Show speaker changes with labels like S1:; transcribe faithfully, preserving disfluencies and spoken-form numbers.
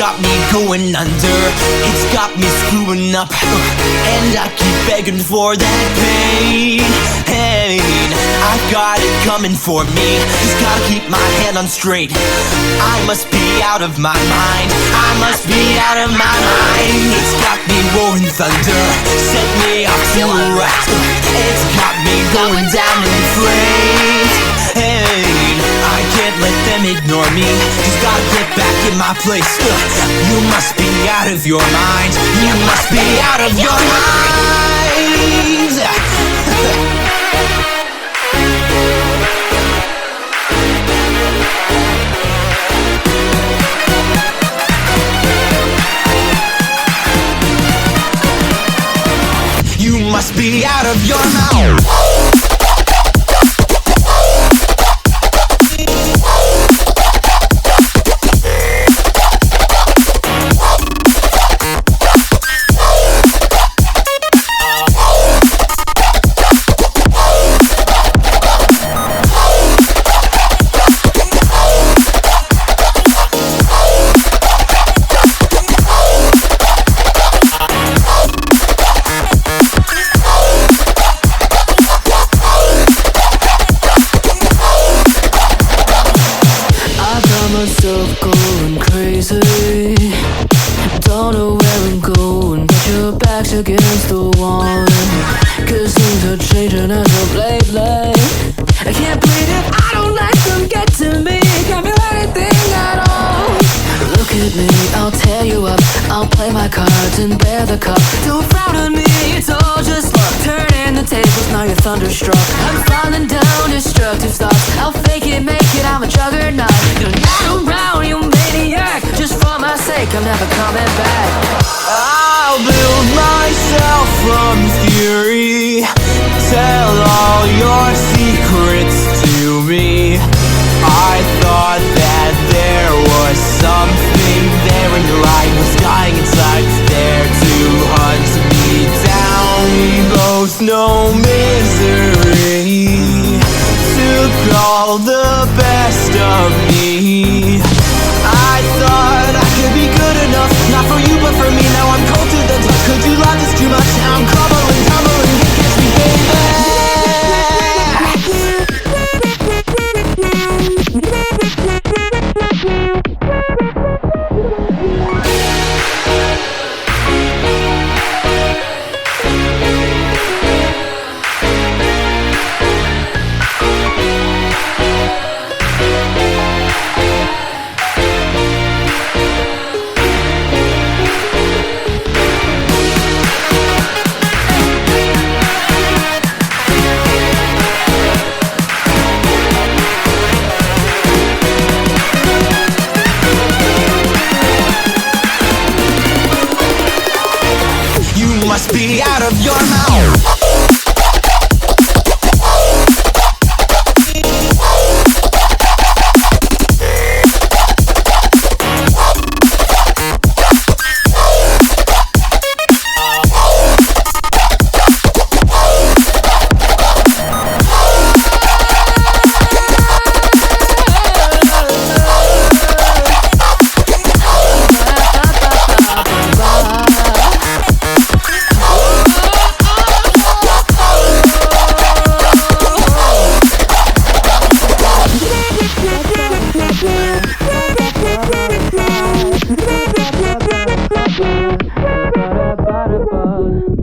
S1: got me going under. It's got me screwing up, and I keep begging for that pain. Pain, I've got it coming for me. Just gotta keep my head on straight. I must be out of my mind. I must be out of my mind. It's got me roaring thunder, set me off to a wreck. It's got me going down in flames. Hey, I can't let them ignore me. Just gotta get back in my place. You must be out of your mind. You must be out of your mind. You must be out of your mind.
S2: Myself going crazy, don't know where I'm going, but your back's against the wall. Cause things are changing as of lately. I can't breathe if I don't let them get to me. Can't feel anything at all. Look at me, I'll tear you up. I'll play my cards and bear the cup. Don't frown on me, it's all just luck. Turning the tables, now you're thunderstruck. I'm falling down, destructive thoughts. I'll fake it, make it, I'm a juggernaut. You're not around, you maniac. Just for my sake, I'm never coming back.
S1: I'll build myself from theory. Tell all your secrets to me. I thought that there was something there when your light was dying inside. Was there to hunt me down. We both know misery took all the best of me. I thought I could be good enough, not for you but for me. Now I'm cold to the touch, could you love this too much? Now I'm crumbling, tumbling, can't catch me, baby. You must be out of your mouth.
S2: Ba-da-ba-da-ba.